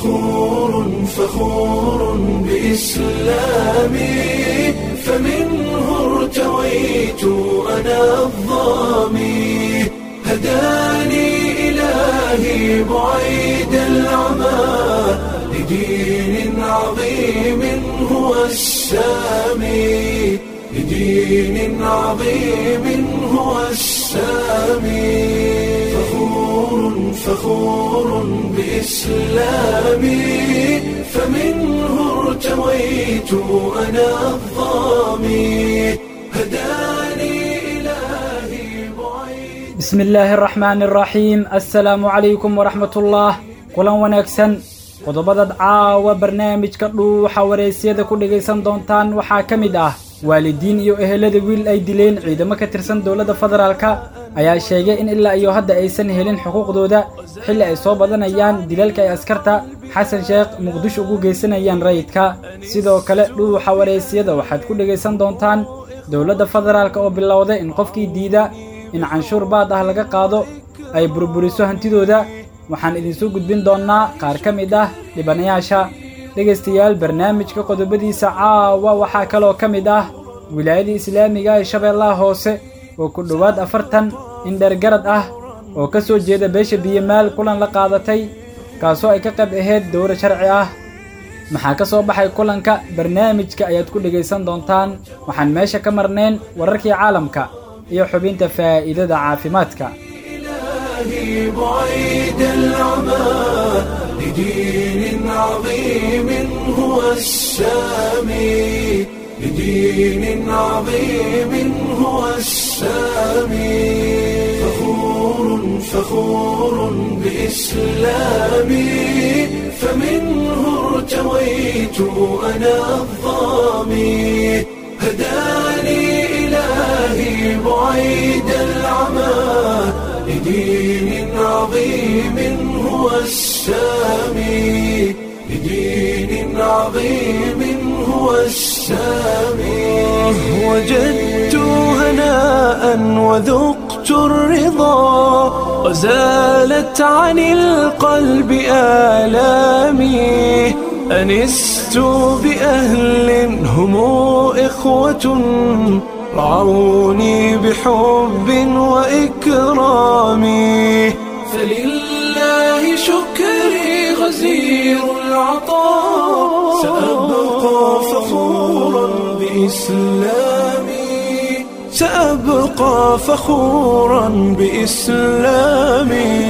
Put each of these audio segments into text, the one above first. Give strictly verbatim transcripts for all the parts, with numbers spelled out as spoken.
فخور فخور بإسلامي فمنه ارتويت أنا الضامي هداني إلهي بعيد العمى لدين عظيم هو السامي لدين عظيم هو السامي فخور فخور بإسلامي فمنه ارتويت أنا الضامي هداني إلهي بعيد. بسم الله الرحمن الرحيم. السلام عليكم ورحمة الله. kulan wanaagsan qodobada caawa barnaamijka dhuuxa wareysyada ku dhageysan doontaan waxaa ka mid ah waalidiin iyo ehelada wiil ay dileen ciidamo ka tirsan dawladda federaalka ayaa sheegay in ilaa iyo hadda aysan helin xuquuqdooda xilli ay soo badanayaan dilalka ay askarta xasan sheekh muqdisho ugu geysanayaan rayidka. sidoo kale dhuuxa wareysyada waxaad ku dhageysan doontaan dawladda federaalka oo bilowday in qofkii diida in canshuur baad ah laga qaado ay burburiso hantidooda. waxaan idin soo gudbin doonaa qaar ka mid ah dhibanayaasha. dhegaystayaal barnaamijka qodobadiisa caawa waxaa kaloo ka mid ah wilaayada islaamiga ee shabeellaha hoose oo ku dhowaad afartan indhergarad ah oo ka soo jeeda beesha biyamaal kulan la qaadatay kaasoo ay ka qayb ahayd dowro sharci ah. maxaa ka soo baxay kulanka barnaamijka ayaad ku dhegaysan doontaan. waxaan meesha ka marnayn wararkii caalamka iyo xubinta faa'iidada caafimaadka. بعيد العمى لدين عظيم هو السامي لدين عظيم هو السامي فخور فخور بإسلامي فمنه ارتويت أنا الضامي هداني إلهي بعيد العمى لدين عظيم هو السامي لدين عظيم هو السامي وجدت هناء وذقت الرضا وزالت عن القلب آلامي أنست بأهل هم إخوة رعوني بحب وإكرام فلله شكري غزير العطاء سأبقى فخورا بإسلامي سأبقى فخورا بإسلامي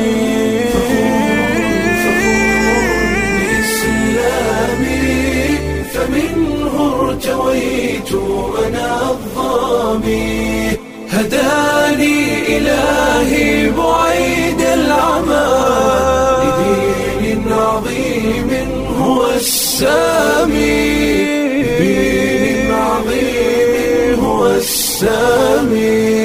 فمنه ارتويت أنا الضامي هداني إلهي بعيد العمى لدين عظيم هو السامي لدين عظيم هو السامي.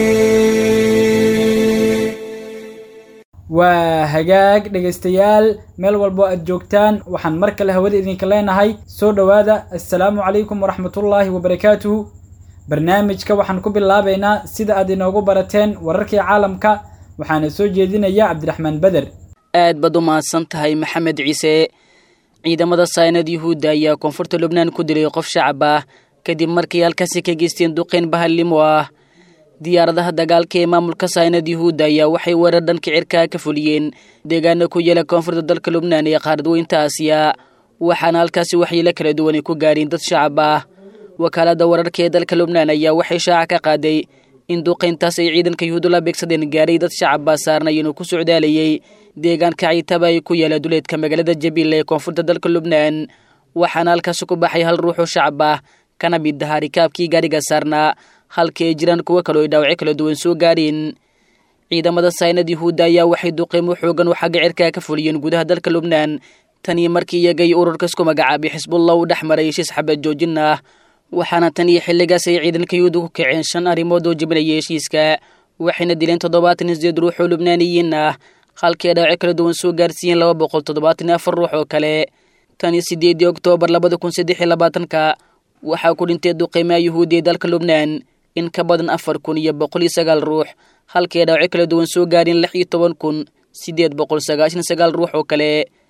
waa hagaag dhegaystayaal meel walbo aad joogtaan waxaan mar kale hawada idinka leenahay soo dhowaada. assalaamu calaykum waraxmatullaahi wabarakaatuhu. barnaamijka waxaan ku bilaabaynaa sida aad inoogu barateen wararkii caalamka waxaana soo jeedinaya cabdiraxmaan beder. aad baad u mahadsan tahay maxamed ciise. ciidamada saynad yuhuudda ayaa koonfurta lubnaan ku dilay qof shacab ah kadib markii halkaasi ka geysteen duqeyn bahallimo ah. diyaaradaha dagaalka ee maamulka saynad yuhuudda ayaa waxay weerar dhanka cirkaa ka fuliyeen deegaano ku yaala koonfurta dalka lubnaan ee qaaradweynta aasiya waxaana halkaasi waxyeelo kala duwan ku gaareen dad shacab ah. wakaalada wararka ee dalka lubnaan ayaa waxay shaaca ka qaaday in duqeyntaas ay ciidanka yuhuudda la beegsadeen gaaray dad shacab ah saarnay inuu ku socdaalayay deegaanka ciitaba ay ku yaala duleedka magaalada jabiil ee koonfurta dalka lubnaan waxaana halkaasi ku baxay hal ruux oo shacab ah kana mid ahaa rikaabkii gaariga saarnaa halka ay jiraan kuwo kaloo ay dhaawacyo kala duwan soo gaareen. ciidamada saynad yuhuudda ayaa waxay duqeymo xoogan oo xagga cirkaa ka fuliyeen gudaha dalka lubnaan tanii markii iyagay ururka isku magacaabay xisbullah u dhex maray heshiis xabad joojin ah waxaana tan iyo xilligaas ay ciidanka yuhuudda ku kaceen shan arrimood oo jebinaya heshiiska waxayna dileen toddobaatan iyo sideed ruux oo lubnaaniyiin ah halkii ay dhaawacyo kala duwan soo gaarsiiyeen laba boqol toddobaatan iyo afar ruux oo kale. tan iyo sideedii oktoobar labada kun saddex iyo labaatanka waxaa ku dhintay duqeymaha yuhuudda ee dalka lubnaan in ka badan afar kun iyo boqol iyo sagaal ruux halkii dhaawacyo kala duwan soo gaareen lix iyo toban kun sideed boqol sagaashan iyo sagaal ruux oo kale.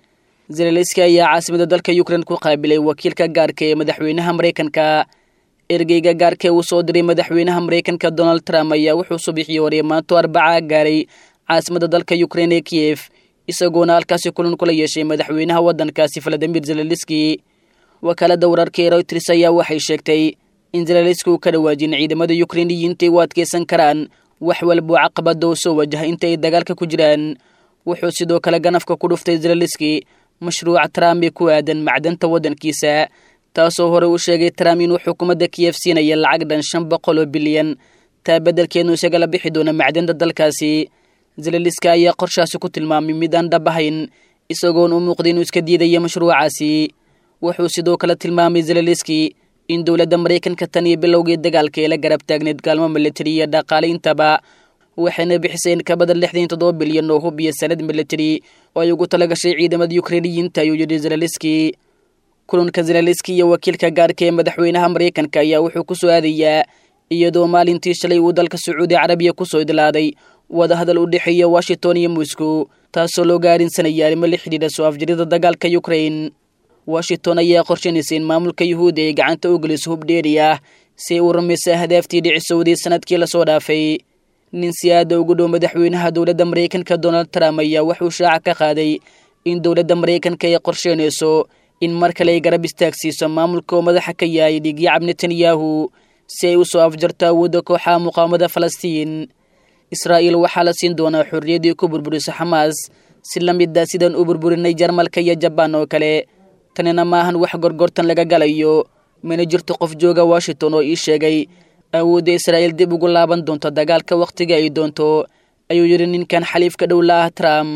Zelensky ayaa caasimada dalka Ukraine ku qaabilay wakiilka gaarka ee madaxweynaha Mareykanka. Ergeyga gaarka uu soo diray madaxweynaha Mareykanka Donald Trump ayaa wuxuu subaxii hore maanta Arbaca gaaray caasimada dalka Ukraine ee Kiev, isagoona halkaasi kulan kula yeeshay madaxweynaha waddankaasi Volodymyr Zelensky. Wakaalada wararka ee Reuters ayaa waxay sheegtay in Zelensky uu ka dhawaajin ciidamada Ukrainiyiinta ay u adkeysan karaan wax walba oo caqabad oo soo wajaha inta ay dagaalka ku jiraan. Wuxuu sidoo kale ganafka ku dhuftay Zelensky mashruuca Trump ee ku aadan macdanta waddankiisa, taasoo hore u sheegay Trump inuu xukuumadda Kiev siinaya lacag dhan shan boqol oo bilyan taa beddelkeedna isaga la bixi doona macdanta dalkaasi. Zelensky ayaa qorshaasi ku tilmaamay mid aan dhab ahayn, isagoon u muuqday inuu iska diidaya mashruucaasi. Wuxuu sidoo kale tilmaamay Zelensky in dowladda Mareykanka tan iyo bilowgii dagaalka ee la garab taagneed gaalmo militari iyo dhaqaale intaba, waxayna bixiseen ka badan lixdan iyo toddoba bilyan oo hub iyo sanad militari oo ay ugu talagashay ciidamada Ukrainiyiinta, ayuu yidhi Zelensky. Kulanka Zelensky iyo wakiilka gaarka ee madaxweynaha Mareykanka ayaa wuxuu ku soo aadayaa iyadoo maalintii shalay uu dalka Sacuudi Carabiya ku soo idlaaday wadahadal u dhexeeya Washington iyo Moscow, taasoo loo gaarinsanaya arrimo la xidhiidha soo afjarida dagaalka Ukraine. Washington ayaa qorsheynaysa in maamulka Yuhuudda ay gacanta u geliso hub dheeri ah si ay u rumayso ahdaaftii dhicisowday sanadkii lasoo dhaafay. Nin si aad ugu dhow madaxweynaha dowladda Mareykanka Donald Trump ayaa wuxuu shaaca ka qaaday in dowladda Mareykanka ay qorsheynayso in mar kale ay garab istaagsiiso maamulka oo madaxa ka yahay Dhigyacab Netanyahu si ay u soo afjarto awoodda kooxaha muqaawamada Falastiin. Israa'iil waxaa la siin doonaa xorriyaddii ku burburiso Xamaas si la mid ah sidaan u burburinay Jarmalka iyo Jabaan oo kale. tanina maahan wax gorgortan laga galayo, mana jirto qof jooga Washington oo ii sheegay awoodda Israa'iil dib ugu laaban doonto dagaalka waqtiga ay doonto, ayuu yidhi ninkan xaliifka dhow la ah Trump.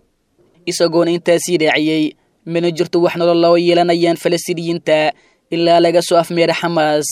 isagoona intaasii raaciyey mana jirto wax nolol loo yeelanayaan Falastiiniyiinta ilaa laga soo afmeera Xamaas.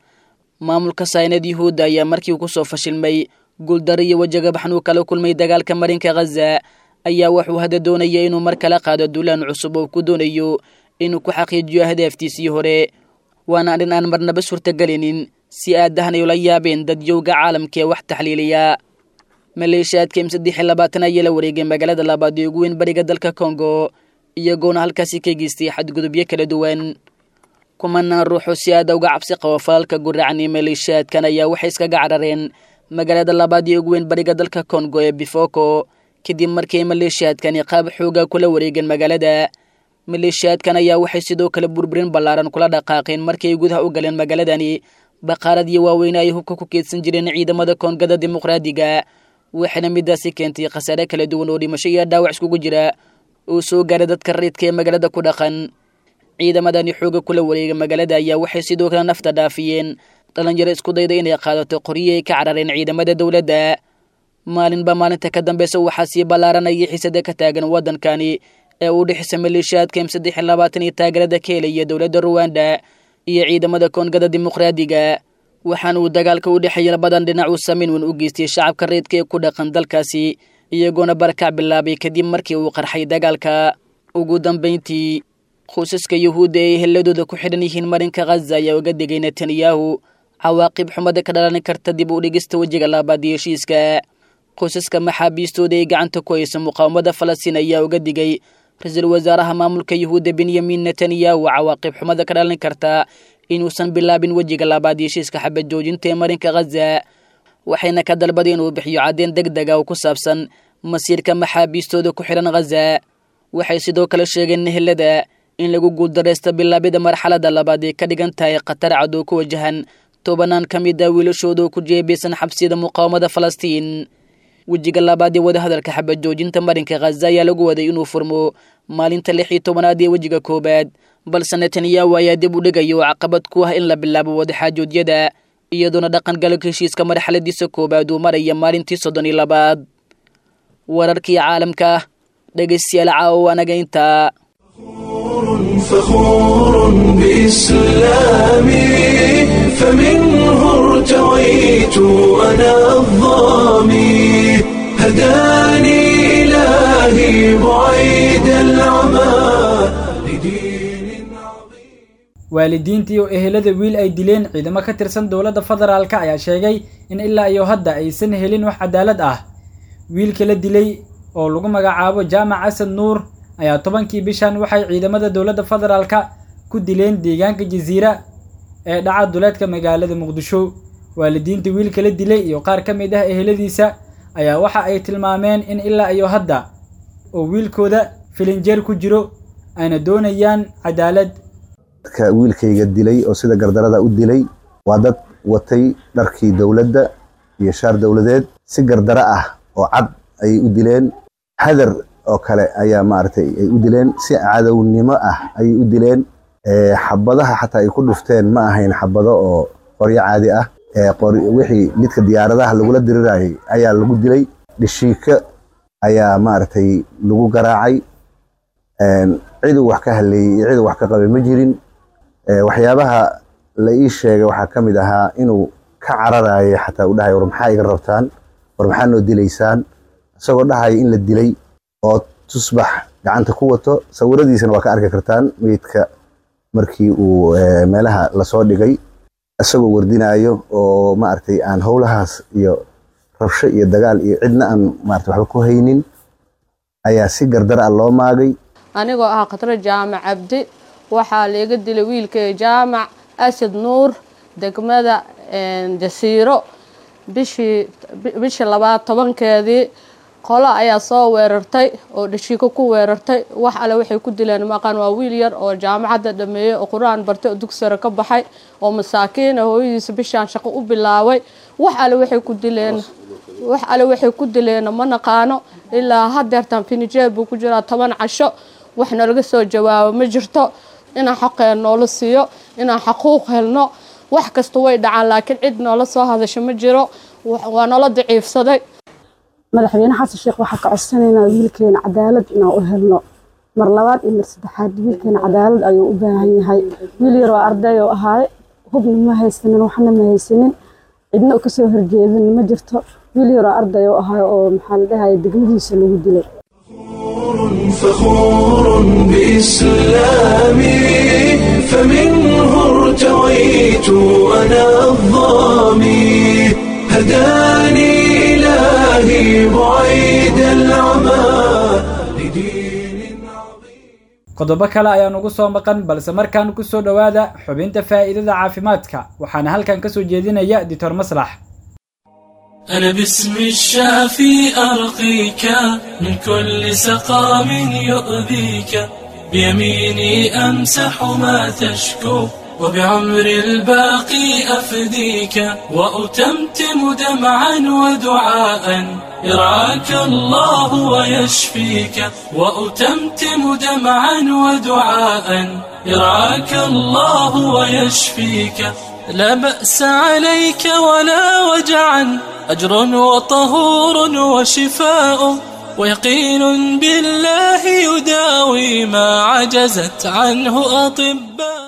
Maamulka Saynad Yuhuudda ayaa markii uu ku soo fashilmay guuldar iyo wajaga baxnuu kala kulmay dagaalka marinka Gaza ayaa wuxuu hadda doonaya inuu mar kale qaado duulaan cusub oo ku doonayo inuu ku xaqiijiyo ahdaaftiisii hore, waana arrin aan marnaba suurtagelinin si aadahan ay ula yaabeen dadyowga caalamka ee wax taxliiliya. Maleeshiyaadka M saddex iyo labaatan ayaa la wareegay magaalada labaad ee ugu weyn bariga dalka Congo, iyagoona halkaasi ka geystay xadgudubyo kala duwan. kumanaan ruux oo si aad uga cabsi qaba falalka guracan ee maleeshiyaadkan ayaa waxay iskaga carareen magaalada labaad ee ugu weyn bariga dalka Congo ee Bifoko kadib markii maleeshiyaadkani qaab xooga kula wareegeen magaalada. Maleeshiyaadkan ayaa waxay sidoo kale burburin ballaaran kula dhaqaaqeen markii ay gudaha u galeen magaaladani baqaaradii waaweyn ay hubka ku keedsan jireen ciidamada Koongada Dimuqraadiga, waxaana midaasi keentay khasaare kala duwan oo dhimasho iyo dhaawac iskugu jira oo soo gaaray dadka rayidka ee magaalada ku dhaqan. ciidamadani xooga kula wareegay magaalada ayaa waxay sidoo kale nafta dhaafiyeen dhalinyaro isku dayda inay qaadato qoryo ay ka carareen ciidamada dowladda. maalinba maalinta ka dambeysa waxaa sii ballaaranaya xiisada ka taagan waddankani ee u dhexeysa maleeshiyaadka M saddex iyo labaatan iyo taageerada ka helaya dowladda Rwanda iyo ciidamada Koongada Dimuqraadiga, waxaana uu dagaalka u dhexeeya labadan dhinac uu saameyn weyn u geystay shacabka rayidka ee ku dhaqan dalkaasi, iyagoona barakac bilaabay kadib markii uu qarxay dagaalka. ugu dambeyntii qoysaska Yuhuudda ee heladooda ku xidhan yihiin marinka Gaza ayaa uga digay Netanyahu cawaaqib xumada ka dhalan karta dib u dhigista wajiga labaad ee heshiiska. qoysaska maxaabiistooda ee gacanta ku haysa muqaawamada Falastiin ayaa uga digay ra'iisul wasaaraha maamulka Yuhuudda Benjamin Netanyahu cawaaqib xumada ka dhalan karta inuusan bilaabin wajiga labaad ee heshiiska xabad joojinta ee marinka Gaza, waxayna ka dalbadeen inuu bixiyo caddeyn degdeg ah oo ku saabsan masiirka maxaabiistooda ku xidhan Gaza. waxay sidoo kale sheegeen helada in lagu guuldareysto bilaabida marxaladda labaad ee ka dhigan tahay khatar cad oo ku wajahan tobanaan ka mid ah wiilashooda oo ku jeebeysan xabsiyada muqaawamada Falastiin. wejiga labaad ee wadahadalka xabad joojinta marinka Gaza ayaa lagu waday inuu furmo maalinta lix iyo tobanaad ee wejiga koobaad, balse Netanyahu ayaa dib u dhigayo caqabad ku ah in la bilaabo wadaxaajoodyada iyadoona dhaqan galka heshiiska marxaladiisa koobaad uu maraya maalintii soddon iyo labaad. wararkii caalamka dhegeystayaal caawa anaga intaa. فخور بإسلامي فمنه ارتويت أنا الظامي هداني إلهي بعيد العمى لدين عظيم. waalidiintii oo ehelada wiil ay dileen ciidamo ka tirsan dowladda federaalka ayaa sheegay in ilaa iyo hadda aysan helin wax cadaalad ah. wiilka la dilay oo lagu magacaabo Jaamac Asad Nuur ayaa tobankii bishan waxay ciidamada dowladda federaalka ku dileen deegaanka jasiira ee dhaca duleedka magaalada muqdisho waalidiinta wiilka la dilay iyo qaar ka mid ah eheladiisa ayaa waxa ay tilmaameen in ilaa iyo hadda oo wiilkooda filinjeer ku jiro ayna doonayaan cadaalad ka wiilkayga dilay oo sida gardarada u dilay waa dad watay dharkii dawladda iyo shaar dawladeed si gardara ah oo cad ay u dileen hadar oo kale ayaa maartay ay u dileen si cadawnimo ah ay u dileen ee xabadaha xataa ay ku dhufteen ma ahayn xabado oo qoryo caadi ah ee qori wixii lidka diyaaradaha lagu la dirirayay ayaa lagu dilay dhishiika ayaa maartay lagu garaacay een cid wax ka haleeyay cid wax ka qabay ma jirin ee waxyaabaha la ii sheegay waxa kamid ahaa inuu ka cararayo xataa u dhahay war maxay iga rabtaan war maxaa noo dilaysaan isagoo dhahay in la dilay oo tusbax gacanta ku wato sawiradiisana waa ka arki kartaan meedka markii uu meelaha la soo dhigay isagoo wardinayo oo ma artay aan howlahaas iyo rabsho iyo dagaal iyo cidna aan ma artay waxba ku haynin ayaa si gardar ah loo maagay anigoo ah Khadra Jaamac Abdi waxa leega dilay wiilka Jaamac Asad Nuur degmada Jasiiro bishii bishii labaatan iyo toban-keedii qola ayaa soo weerartay oo dhashiiko ku weerartay wax alle waxay ku dileen maqan waa wiil yar oo jaamacadda dhameeyay oo quraan bartay oo dugsiga ka baxay oo masaakiin ah hooyadiisa bishaan shaqo u bilaaway wax alle waxay ku dileen wax alle waxay ku dileen ma naqaano ilaa hadeertan finijeer buu ku jiraa toban casho waxna laga soo jawaabo ma jirto inaan xaqeen noola siiyo inaan xaquuq helno wax kasta way dhacaan laakiin cid noola soo hadasho ma jiro waa noola daciifsaday madaxweyne xasan sheekh waxa ka codsanayna wiilkeena cadaalad inaan u helno mar labaad iyo mar saddexaad wiilkeena cadaalad ayuu u baahan yahay wiil yar oo arday oo ahaa hubna ma haysanin waxna ma haysanin cidna ka soo horjeedin ma jirto wiil yar oo arday oo ahaa oo maxaa la dhahay degmadiisa lagu dilay فخور بإسلامي فمنه ارتويت أنا الضامي هداني إلهي بعيد العمى لدين عظيم qodobo kale ayaan ugu soo maqan balse markaan ku soo dhawaada xubinta faa'iidada caafimaadka waxaana halkan ka soo jeedinaya Dr. Maslax أنا باسم الشافي أرقيك من كل سقام يؤذيك بيميني أمسح ما تشكو وبعمر الباقي أفديك وأتمتم دمعا ودعاء يرعاك الله ويشفيك وأتمتم دمعا ودعاء يرعاك الله ويشفيك لا بأس عليك ولا وجعا أجر وطهور وشفاء ويقين بالله يداوي ما عجزت عنه أطباء.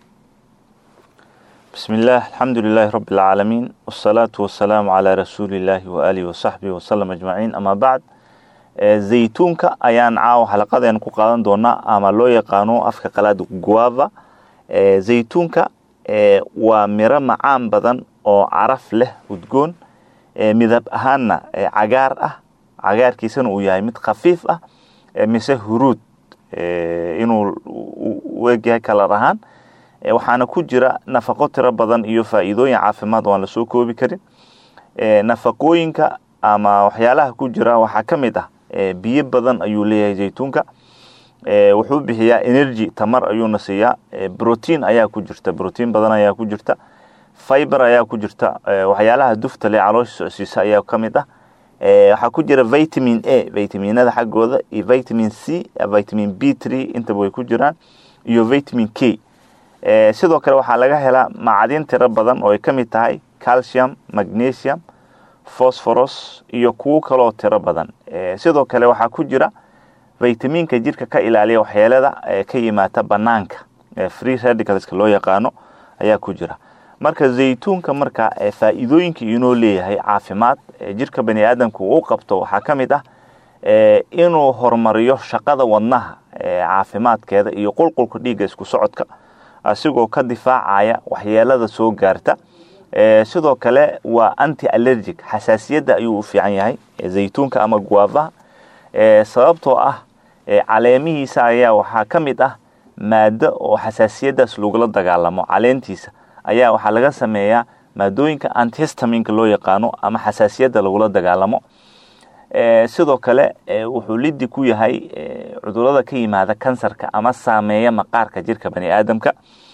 بسم الله الحمد لله رب العالمين والصلاة والسلام على رسول الله وآله وصحبه وسلم أجمعين. أما بعد زيتونك أيان عاو حلقة أن قادن دونا أما لو يقانو أفك قلاد جوافا زيتونك waa miro macaan badan oo caraf leh udgoon midab ahaana cagaar ah cagaarkiisana uu yahay mid khafiif ah mise huruud inuu weegyahay kalar ahaan waxaana ku jira nafaqo tiro badan iyo faa'iidooyin caafimaad oo aan la soo koobi karin nafaqooyinka ama waxyaalaha ku jira waxaa ka mid ah biyo badan ayuu leeyahay zaytuunka wuxuu bixiyaa energy tamar ayuuna siiyaa protein ayaa ku jirta protein badan ayaa ku jirta fiber ayaa ku jirta waxyaalaha dufta leh caloosha socodsiisa ayaa ka mid ah waxaa ku jira vitamin A vitaminada xaggooda iyo vitamin C vitamin B three inta way ku jiraan iyo vitamin K sidoo kale waxaa laga helaa macdin tiro badan oo ay ka mid tahay calcium magnesium phosphorus iyo kuwo kale oo tiro badan sidoo kale waxaa ku jira vitaminka jirka ka ilaaliya waxyeelada ka yimaata banaanka free radicals loo yaqaano ayaa ku jira marka zaytuunka marka faa'iidooyinka inoo leeyahay caafimaad jirka bani aadamku uu qabto waxa kamid ah inuu horumariyo shaqada wadnaha caafimaadkeeda iyo qulqulka dhiigga isku socodka asigoo ka difaacaya waxyeelada soo gaarta sidoo kale waa anti allergic xasaasiyada ayuu u fiican yahay zaytuunka ama guava sababtoo ah caleemihiisa ayaa waxaa ka mid ah maado oo xasaasiyadaas lagula dagaalamo. caleentiisa ayaa waxaa laga sameeyaa maadooyinka antihistaminka loo yaqaano ama xasaasiyadda lagula dagaalamo. sidoo kale wuxuu liddi ku yahay cudurrada ka yimaada kansarka ama saameeya maqaarka jirka bani aadamka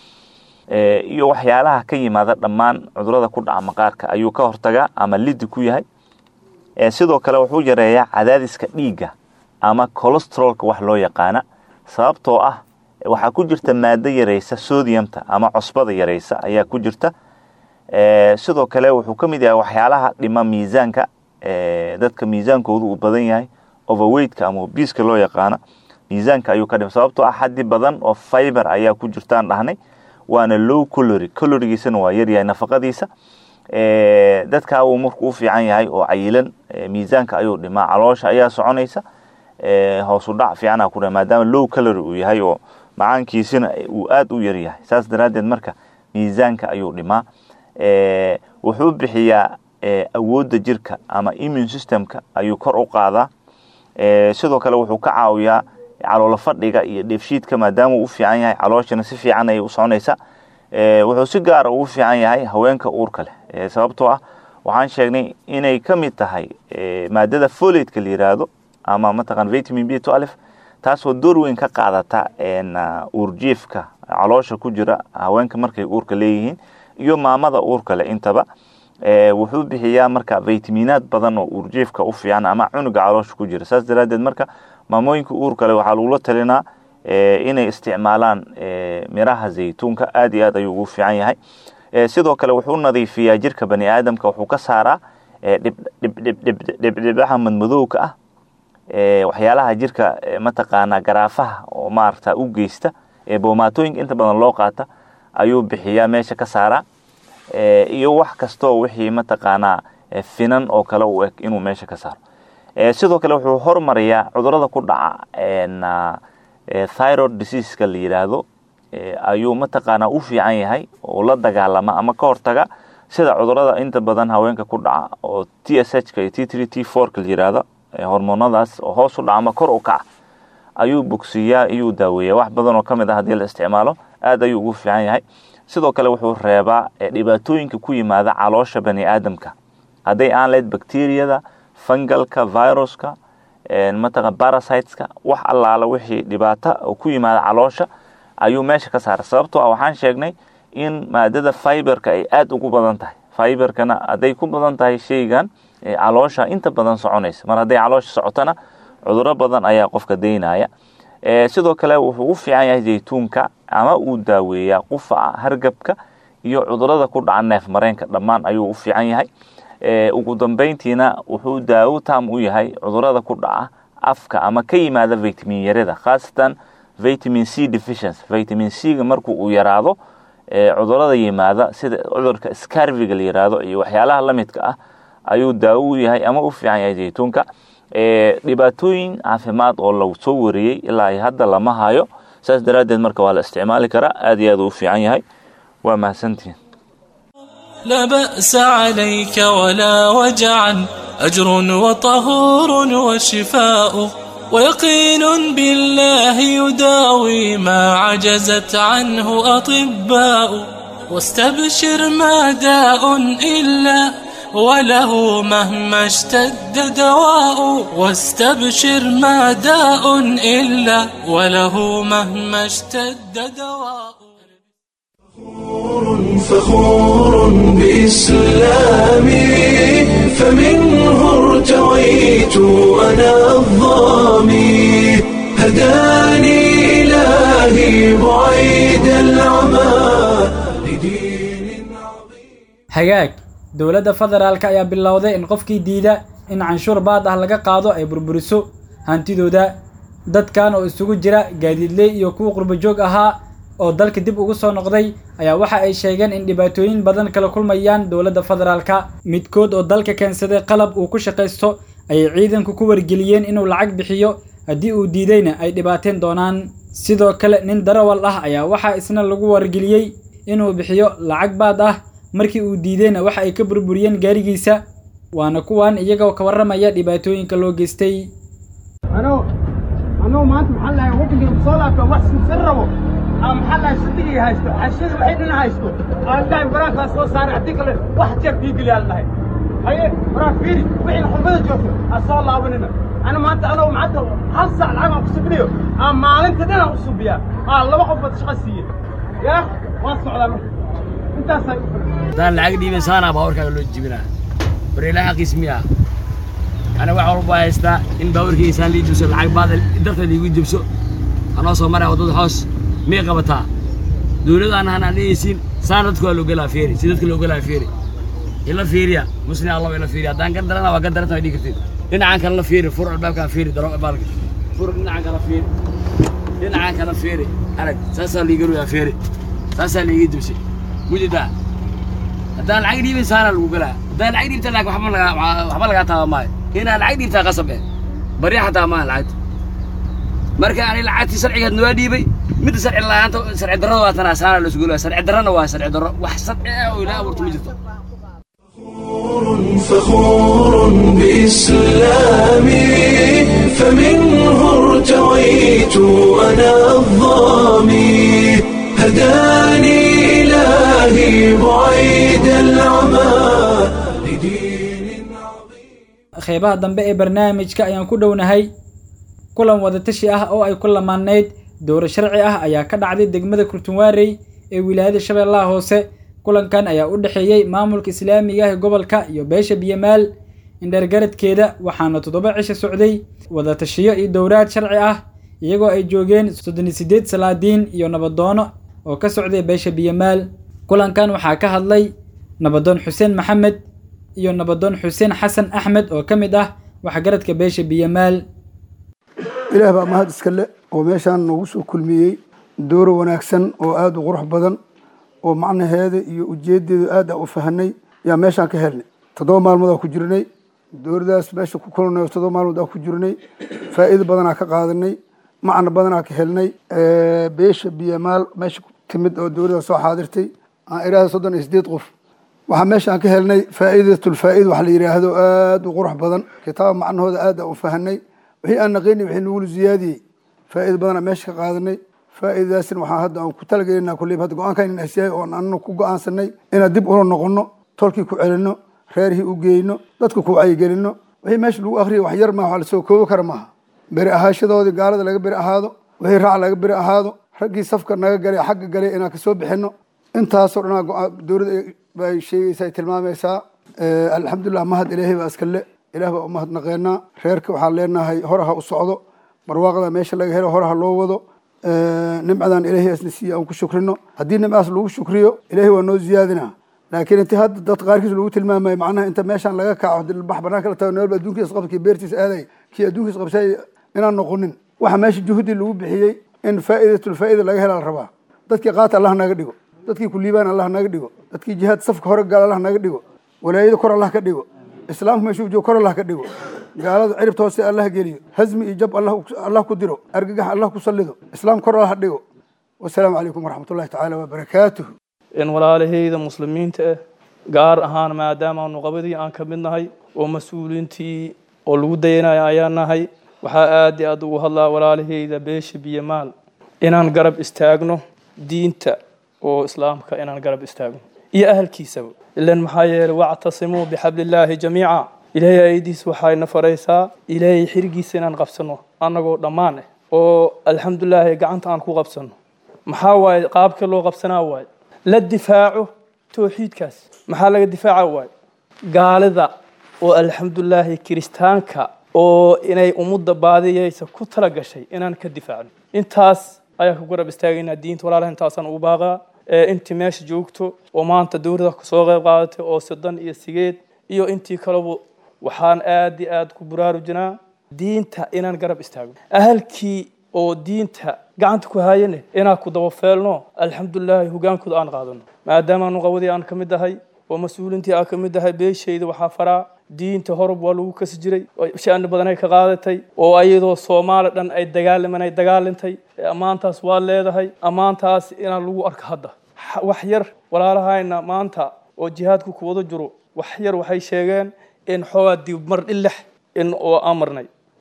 iyo waxyaalaha ka yimaada dhammaan cudurrada ku dhaca maqaarka ayuu ka hortagaa ama liddi ku yahay. sidoo kale wuxuu yareeyaa cadaadiska dhiigga ama cholesterolka wax loo yaqaana, sababtoo ah waxaa ku jirta maado yareysa sodiumta ama cusbada yareysa ayaa ku jirta. sidoo kale wuxuu ka mid yahay waxyaalaha dhima miisaanka, dadka miisaankoodu uu badan yahay overweightka ama obeseka loo yaqaano, miisaanka ayuu ka dhima, sababtoo ah xaddi badan oo fiber ayaa ku jirtaan dhahnay, waana low calorie, calorigiisana waa yar yahay nafaqadiisa. dadka uu markuu u fiican yahay oo cayilan miisaanka ayuu dhimaa, caloosha ayaa soconaysa, hoos u dhac fiicana ku dhaca maadaama low calorie uu yahay oo macaankiisina uu aad u yar yahay. saas daraadeed marka miisaanka ayuu dhimaa. wuxuu bixiyaa awoodda jirka ama immune systemka ayuu kor u qaadaa. sidoo kale wuxuu ka caawiyaa caloolo fadhiga iyo dheefshiidka maadaama uu u fiican yahay, calooshana si fiican ayay u soconaysaa. wuxuu si gaara ugu fiican yahay haweenka uurka leh, sababtoo ah waxaan sheegnay inay ka mid tahay maadada folate-ka la yiraahdo ama mataqaan vitamin B twelve, taasoo door weyn ka qaadata uurjiifka caloosha ku jira haweenka markay uurka leeyihiin iyo maamada uurka leh intaba. wuxuu bixiyaa marka vitaminaad badan oo uurjiifka u fiican ama cunuga caloosha ku jira. saas daraadeed marka maamooyinka uurka leh waxaa lagula talinaa inay isticmaalaan miraha zaytuunka, aad iyo aad ayuu ugu fiican yahay. sidoo kale wuxuu nadiifiyaa jirka bani aadamka, wuxuu ka saaraa dhibdhibaha madmadowga ah, waxyaalaha jirka mataqaanaa garaafaha oo maaragta u geysta, boomaatooyinka inta badan loo qaata ayuu bixiyaa, meesha ka saaraa, iyo wax kastoo wixii mataqaanaa finan oo kale u eg inuu meesha ka saaro. sidoo kale wuxuu hormariyaa cudurrada ku dhaca thyroid diseaseka la yiraahdo, ayuu mataqaanaa u fiican yahay oo la dagaalama ama ka hortaga, sida cudurrada inta badan haweenka ku dhaca oo T S H ka iyo T three T four ka la yiraahdo, hormoonadaas oo hoos u dhaca ama kor u kaca ayuu bogsiyaa, ayuu daaweeyaa. wax badan oo ka mid ah haddii la isticmaalo aad ayuu ugu fiican yahay. sidoo kale wuxuu reebaa dhibaatooyinka ku yimaada caloosha bani aadamka, hadday aan lahayd bakteeriyada, fungalka, viruska, mataqaan parasiteska, wax allaala wixii dhibaata oo ku yimaada caloosha ayuu meesha ka saara. sababtoo ah waxaan sheegnay in maadada fiberka ay aad ugu badan tahay. fiberkana hadday ku badan tahay shaygan caloosha inta badan soconaysa, mar hadday caloosha socotana cudurro badan ayaa qofka daynaya. sidoo kale wuxuu u fiican yahay zaytuunka ama uu daaweeyaa qufaca, hargabka iyo cudurrada ku dhaca neef mareenka, dhammaan ayuu u fiican yahay. ugu dambeyntiina wuxuu daawo taam u yahay cudurrada ku dhaca afka ama ka yimaada vitamin yarada, khaasatan vitamin C deficiency. vitamin C-ga markuu uu yaraado, cudurrada yimaada sida cudurka scurvy-ga la yiraahdo iyo waxyaalaha la midka ah ayuu daawo u yahay ama u fiican yahay zaytuunka. dhibaatooyin caafimaad oo lagu soo wariyey ilaa hadda lama hayo, saas daraadeed marka waa la isticmaali karaa, aad iyo aad u fiican yahay. waa mahadsantihiin. لا بأس عليك ولا وجعا، أجر وطهور وشفاء، ويقين بالله يداوي ما عجزت عنه أطباء. واستبشر ما داء إلا وله مهما اشتد دواء، واستبشر ما داء إلا وله مهما اشتد دواء. فخور بإسلامي فمنه ارتويت أنا الظامي، هداني إلهي بعيد العمى لدين عظيم. hagaag dowladda federaalka ayaa bilowday in qofkii diida in canshuur baad ah laga qaado ay burburiso hantidooda. dadkan oo isugu jira gaadiidley iyo kuwa qurbo joog ahaa oo dalka dib ugu soo noqday ayaa waxa ay sheegeen in dhibaatooyin badan kala kulmayaan dowladda federaalka. midkood oo dalka keensaday qalab uu ku shaqeysto ayay ciidanku ku wargeliyeen inuu lacag bixiyo, haddii uu diidayna ay dhibaateen doonaan. sidoo kale nin darawal ah ayaa waxa isna lagu wargeliyey inuu bixiyo lacag baad ah, markii uu diidayna waxa ay ka burburiyeen gaarigiisa. waana kuwan iyagoo ka warramaya dhibaatooyinka loo geystay. ano إنه ما أنت محل هاي ممكن يوصلها كوحسن سره محل هاي صدقي هايستو حشيش وحيدنا هايستو الله براك أصلا صار يعطيك واحد شاف يقول يا الله هاي براك فيري وحين حرمة جوته أصلا الله أبننا أنا ما أنت أنا ومعدل حصل العام أقصبنيه أما أنت ده أنا أقصبيا الله ما قفت شخصية يا واصل على منه أنت ساي ده العقد يمسانا باورك لو جبنا بريلا قسميا أنا وعرب بايستا إن باورك إنسان لي جوس العقد بعد الدرت اللي يجي جبسو أنا أصلا مرة وضد حوس مية قبتها دولة أنا هنا نيسين ساندك لو جلا فيري سيدك لو جلا فيري إلا فيريا مسني الله إلا فيريا دان قدرنا وقدرنا هذي كتير هنا عن كان فيري فرع الباب كان فيري دروق بالك فرع هنا عن كان فيري هنا عن كان فيري أنا ساسا اللي يقولوا يا فيري ساسا اللي يجي جبسي وجدا هذا العقد يمسانا لو جلا هذا العقد بتاعك وحمل وحمل قطع ماي هنا العقد بتاع قصبه بريحة تمام العقد مركا يعني العقد سرعي النوادي بي مد سرعي الله أنت سرعي درنا واتنا سانا لو سقولها سرعي درنا وسرعي درنا وحسب ولا ورتمجته فخور بإسلامي فمنه ارتويت أنا الظامي هداني إلهي بعيد العمى لدين عظيم. qeybaha dambe ee barnaamijka ayaan ku dhownahay kulan wada tashi ah oo ay ku lamaanayd dowr sharci ah ayaa ka dhacday degmada Kurtunwaarey ee wilaayada Shabeellaha Hoose. kulankan ayaa u dhaxeeyay maamulka Islaamiga ee gobolka iyo beesha Biyamaal indhargaradkeeda waxaana toddoba cisho socday wada tashiyo iyo dowraad sharci ah iyagoo ay joogeen soddon iyo siddeed salaadiin iyo nabadoono oo ka socday beesha Biyamaal. kulankan waxaa ka hadlay nabadoon Xuseen Maxamed iyo nabadoon Xuseen Xasan Axmed oo ka mid ah waxgaradka beesha Biyamaal. ilaah baa mahad iska leh oo meeshaan nagu soo kulmiyey dooro wanaagsan oo aad u qurux badan oo macnaheeda iyo ujeedadeedu aad u fahanay yaa meeshaan ka helnay toddoba maalmood aan ku jirnay dooradaas meesha ku kulnay toddoba maalmood aan ku jirnay faa'iido badan aan ka qaadanay macna badan aan ka helnay ee beesha Biyamaal meesha timid oo doorada soo xaadirtay aan iraada soddon iyo siddeed qof waxaa meeshaan ka helnay faa'iidatul faa'iid wax la yiraahdo aad u qurux badan kitaab macnahooda aad u fahanay wixii aan naqeeni wixii nagu ziyaadiyay faa'iido badan aan meesha ka qaadanay faa'iidadaasna waxaa hadda aan ku talagaleynaa kulli hadda go'aankan in asiyay oo aan ku go'aansanay inaan dib u noqono tolkii ku celino reerihii u geeyno dadku ku ay gelino wixii meesha lagu akhriyo wax yar ma wax la soo koobo kara maaha bari ahaashadoodii gaalada laga bari ahaado wixii raac laga bari ahaado raggii safka naga galay xagga galay inaan ka soo bixino intaasoo dhan dowladda bay sheegaysaa tilmaamaysaa alxamdulillah mahad ilaahay baa iska le ilaah baa u mahadnaqeenaa reerka waxaan leenahay horaha u socdo barwaaqada meesha laga helo horaha loo wado nimcadan ilaahay asna siiya aan ku shukrino haddii nimcaas lagu shukriyo ilaahay waa noo ziyaadinaa laakiin inta hadda dad qaarkiis lagu tilmaamayo macnaha inta meeshaan laga kaco bax banaanka la tago noolba adduunkiis qabkii beertiisa aaday kii adduunkiis qabsay inaan noqonin waxa meesha juhdi lagu bixiyey in faa'iidatul faa'iida laga hela la rabaa dadkii qaata Allah naga dhigo dadkii ku liibaan Allah naga dhigo dadkii jihaad safka hore gaal Allah naga dhigo walaayada kor Allah ka dhigo islaamku meeshu joogo kor Allah ka dhigo gaalada ciribta hoose Allah geliyo hazmi iyo jab Allah Allah ku diro argagax Allah ku sallido islaam kor Allah dhigo wassalaamu calaykum waraxmatullaahi tacaala wa barakaatuh in walaalahayda muslimiinta gaar ahaan maadaama aanu qabadii aan ka mid nahay oo mas-uuliintii oo lagu dayanayo ayaan nahay waxaa aad iyo aad ugu hadlaa walaalahayda beesha Biyamaal inaan garab istaagno diinta oo islaamka inaan garab istaagno iyo ahalkiisaba ilan maxaa yeelay wactasimuu bixablillaahi jamiica ilaahay aydiis waxay na faraysaa ilaahay xirigiisa inaan qabsano annagoo dhammaan ah oo alxamdulillah gacanta aan ku qabsano maxaa waaye qaabka loo qabsanaa waaye la difaaco tawxiidkaas maxaa laga difaaca waaye gaalida oo alxamdulillah kiristaanka oo inay ummadda baadiyaysa ku tala gashay inaan ka difaacno intaas ayaa ku garab istaagaynaa diinta walaalaha intaasaan ugu baaqaa ee intii meesha joogto oo maanta dowladda ka soo qayb qaadatay oo soddon iyo sideed iyo intii kaleba waxaan aad iyo aad ku baraarujinaa diinta inaan garab istaagno ahalkii oo diinta gacanta ku hayane inaan ku daba feelno alxamdulillah hogaankooda aan qaadano maadaama aanu qawadii aan ka mid ahay oo mas-uuliintii aan ka mid ahay beeshayda waxaa faraa diinta horub waa lagu kasi jiray shani badan ay ka qaadatay oo ayadoo Soomaali dhan ay dagaalamanay dagaalantay amaantaas waa leedahay amaantaas inaan lagu arko hadda wax yar walaalahayna maanta oo jihaadku ku wada jiro wax yar waxay sheegeen in xoogaa dib mar dhilix in oo amarnay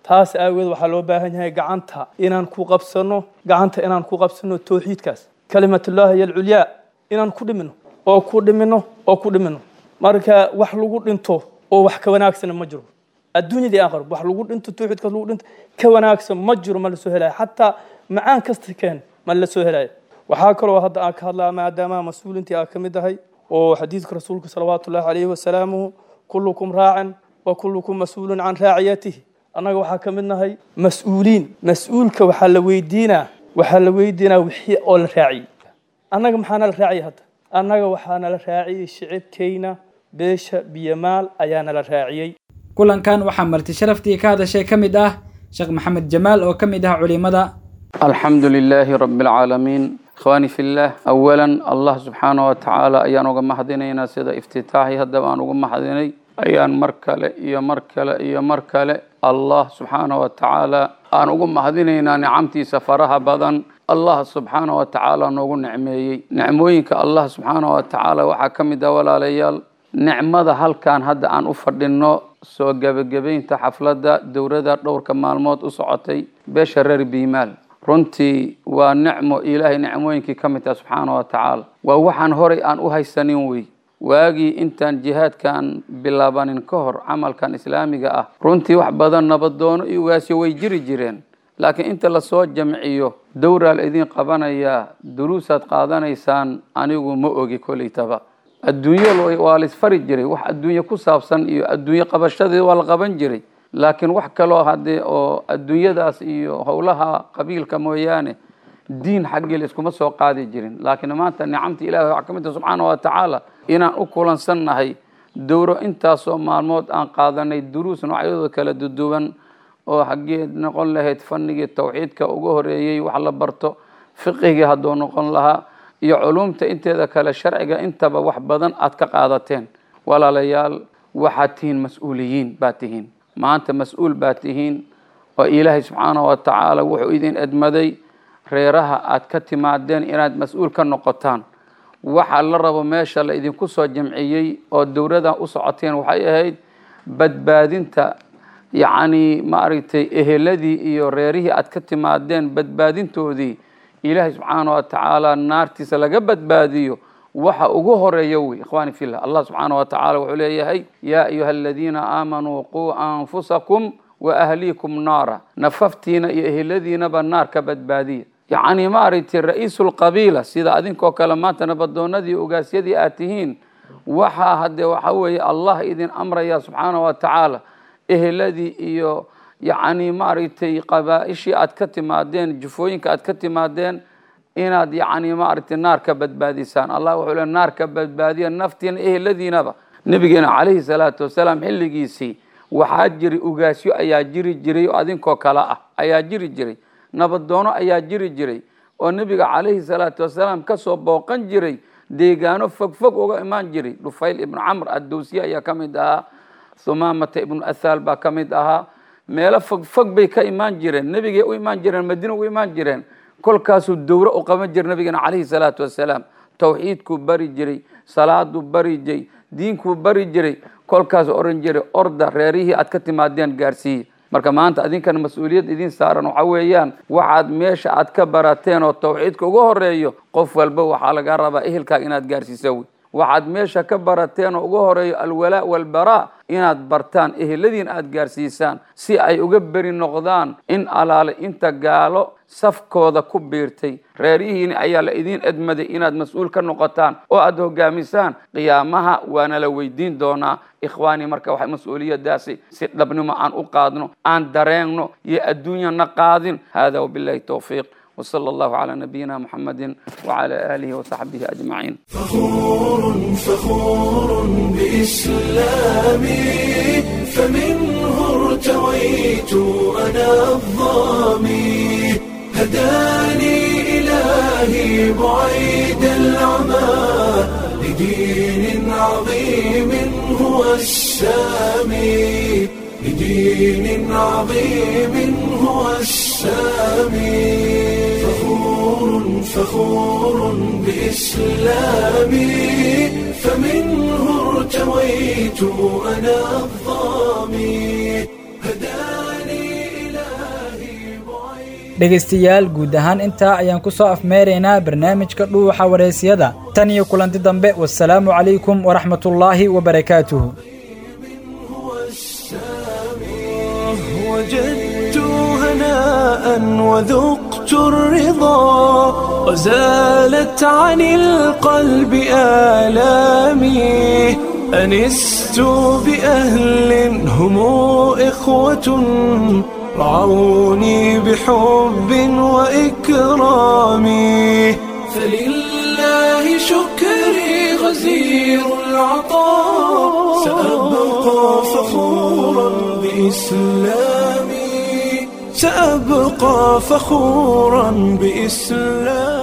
taas aageed waxaa loo baahan yahay gacanta inaan ku qabsano gacanta inaan ku qabsano tawxiidkaas kalimatullaahi alculyaa inaan ku dhimino oo ku dhimino oo ku dhimino marka wax lagu dhinto oo wax ka wanaagsan ma jiro adduunyada aakhir wax lagu dhinto tawxiidkaas lagu dhinto ka wanaagsan ma jiro ma la soo helay hatta macaan kasta keen ma la soo helay waxaa kaloo hadda aan ka hadlaa maadaama mas'uulintii aan ka mid ahay oo xadiidka rasuulka sallallahu alayhi wa sallam kullukum raa'in wa kullukum mas'uulun an raa'iyatihi anaga waxaa ka mid nahay mas'uuliin mas'uulka waxaa la weydiinaa waxaa la weydiinaa wixii oo la raaciyay anaga maxaana la raaciyay hadda anaga waxaana la raaciyay shicibkeena beesha biyamaal ayaana la raaciyay kulankan waxaa marti sharaftii ka hadashay ka mid ah sheekh maxamed jamaal oo ka mid ah culimada alxamdulilaahi rabbil caalamiin ikhwaani fillah awalan allah subxaanahu wa tacaala ayaan uga mahadinaynaa sida iftitaaxii haddaba aan uga mahadinay ayaan mar kale iyo mar kale iyo mar kale allah subxaanahu wa tacaala aan ugu mahadinaynaa nicamtiisa faraha badan allah subxaanahu wa tacaala noogu nicmeeyey nicmooyinka allah subxaanahu wa tacaala waxaa ka mid ah walaalayaal nicmada halkan hadda aan u fadhino soo gebagabaynta xafladda dowladda dhowrka maalmood u socotay beesha reer biimaal runtii waa nicmo ilaahay nicmooyinkii ka mid ah subxaanahu wa tacaala waa waxaan horay aan u haysanin wey waagii intaan jihaadkan bilaabanin ka hor camalkan islaamiga ah runtii wax badan nabadoono iyo ugaasyo way jiri jireen laakiin inta lasoo jamciyo dowraa la idin qabanayaa duruusaad qaadanaysaan anigu ma ogi kolaytaba adduunyo waa la isfari jiray wax adduunyo ku saabsan iyo adduunyo qabashadeeda waa la qaban jiray laakiin wax kaloo haddee oo adduunyadaas iyo howlaha qabiilka mooyaane diin xaggii la iskuma soo qaadi jirin laakiin maanta nicamta ilaahay waxaa ka mid ah subxaanahu wa tacaala inaan u kulansannahay dowro intaasoo maalmood aan qaadanay duruus noocyadooda kala duduwan oo xaggee noqon lahayd fanigii tawxiidka ugu horeeyey wax la barto fiqigii hadduu noqon lahaa iyo culumta inteeda kale sharciga intaba wax badan aad ka qaadateen walaalayaal waxaad tihiin mas-uuliyiin baad tihiin maanta mas-uul baad tihiin oo ilaahay subxaanahu wa tacaala wuxuu idin edmaday reeraha aad ka timaadeen inaad mas-uul ka noqotaan waxa la rabo meesha la idinku soo jamciyey oo dowladda u socoteen waxay ahayd badbaadinta yacni maaragtay eheladii iyo reerihii aad ka timaadeen badbaadintoodii ilaahay subxaanahu wa tacaala naartiisa laga badbaadiyo waxa ugu horeeya wey ikhwaani fillah allah subxaanahu wa tacaala wuxuu leeyahay yaa ayuha aladiina aamanuu quu anfusakum wa ahliikum naara nafaftiina iyo eheladiinaba naar ka badbaadiya yacni maaragtay ra-iisul qabiila sida adinkoo kale maanta nabadoonadii ogaasyadii aad tihiin waxaa haddee waxa weeye allah idin amraya subxaanahu wa tacaala eheladii iyo yacni maaragtay qabaa-ishii aad ka timaadeen jufooyinka aad ka timaadeen inaad yacni maaragtay naar ka badbaadisaan allah wuxuu le naar ka badbaadiya naftiina eheladiinaba nabigeena calayhi salaatu wasalaam xilligiisii waxaa jiri ugaasyo ayaa jiri jiray oo adinkoo kale ah ayaa jiri jiray nabadoono ayaa jiri jiray oo nabiga calayhi salaatu wasalaam kasoo booqan jiray deegaano fog fog uga imaan jiray dhufayl ibnu camr addowsiye ayaa ka mid ahaa thumaamata ibnu athaal baa ka mid ahaa meelo fog fog bay ka imaan jireen nebigay u imaan jireen madiina u imaan jireen kolkaasuu dowro u qaban jiray nabigeena calayhi salaatu wasalaam tawxiidkuu bari jiray salaaduu bari jiray diinkuu bari jiray kolkaasuu oran jiray orda reerihii aad ka timaadeen gaarsiiye marka maanta adinkan mas-uuliyad idin saaran waxa weeyaan waxaad meesha aad ka barateen oo tawxiidka ugu horeeyo qof walba waxaa laga rabaa ehelkaaga inaad gaarsiisa wey waxaad meesha ka barateen oo ugu horeeyo alwalaa walbaraa inaad bartaan eheladiin aad gaarsiisaan si ay uga beri noqdaan in alaale inta gaalo safkooda ku biirtay reerihiini ayaa la idin edmaday inaad mas-uul ka noqotaan oo aad hogaamisaan qiyaamaha waana la weydiin doonaa ikhwaani marka waxa mas-uuliyadaasi si dhabnimo aan u qaadno aan dareenno iyo adduunyana qaadin hada wabillahi tawfiiq وصلى الله على نبينا محمد وعلى آله وصحبه أجمعين فخور فخور بإسلامي فمنه ارتويت أنا الظامي هداني إلهي بعيد العمى لدين عظيم هو السامي لدين عظيم هو السامي فخور فخور بإسلامي فمنه ارتويت أنا الظامي هداني dhegaystayaal guud ahaan intaa ayaan ku soo afmeeraynaa barnaamijka dhuuxa wareysiyada tan iyo kulanti dambe wassalaamu calaykum waraxmatullaahi wabarakaatuhu وجدت هناء وذقت الرضا وزالت عن القلب آلامي أنست بأهل هم إخوة رعوني بحب وإكرام فلله شكري غزير العطاء سأبقى فخورا بإسلامي سأبقى فخورا بإسلامي